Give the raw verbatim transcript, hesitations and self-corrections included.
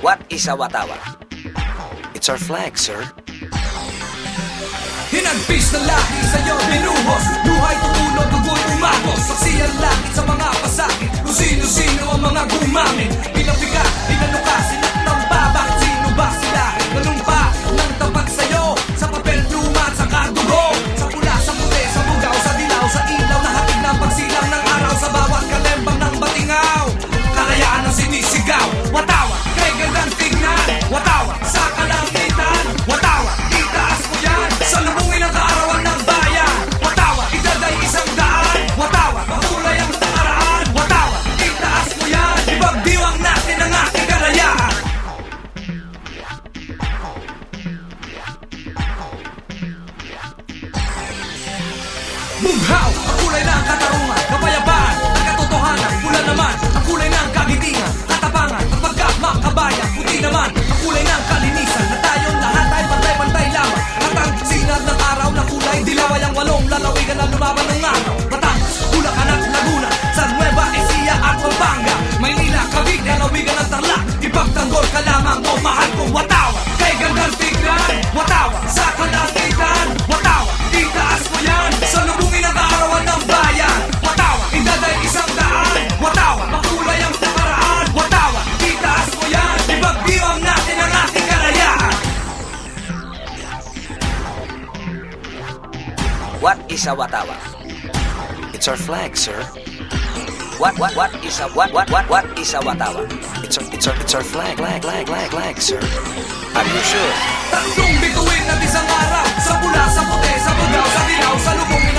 What is a Watawa? It's our flag, sir. Hinagpis na lahi sa'yo, binuhos. Buhay tutulog, dugo'y umagos. Saksi ang langit sa mga pasakit. Kung sino-sino ang mga gumamit. Ilang bigat, ilang ka, sinatang ba? Bakit sino ba sila? Ganun pa, nang tapat sa'yo. Sa papel, pluma at sa kadugo. Sa pula, sa puti, sa bugaw, sa dilaw, sa ilaw. Nahatid ng pagsilang ng araw sa bawat kalembang ng batingaw. Kalayaan ang sinisigaw. Watawa, kay gandang tignan. Watawa, sa kalangitan. Watawa, itaas mo yan. Sa lubungin ang kaarawan ng bayan. Watawa, itaday isang daan. Watawa, makulay ang nakaraan. Watawa, itaas mo yan. Ipagdiwang natin ang ating kalayaan. Bughaw, ang kulay ng katarungan. Kapayapaan, ang katotohanan. Pula naman, ang kulay ng kagitingan. Katapangan, ang pagkamakabayan. Puti naman, ang kulay ng kalinisan. Na tayong lahat ay pantay-pantay lamang. At ang sinag ng araw na kulay dilaw ay ang walong lalawigan na lumaban ng araw. Batangas, Bulacan at Laguna, San Nueva Ecija at Pampanga, Maynila, Cavite, lalawigan ng Tarlac. Ipagtanggol ka lamang o mahal kong Watawa. Kay gandang tignan, Watawa, sa kalangitan. Watawa, itaas mo yan. Sa lubungin ang kaarawan ng bayan. Watawa, idaday isang daan. Watawa, makulay ang nakaraan. Watawa, itaas mo yan. Ipagdiwang natin ang ating kalayaan. What is a Watawa? It's our flag, sir. What what what is a what what what what is a Watawa? It's our it's our it's our flag, flag, flag, flag, flag, sir. Are you sure? Tatlong bituin at isang araw. Sa pula, sa puti, sa bugaw, sa dilaw, sa lubungin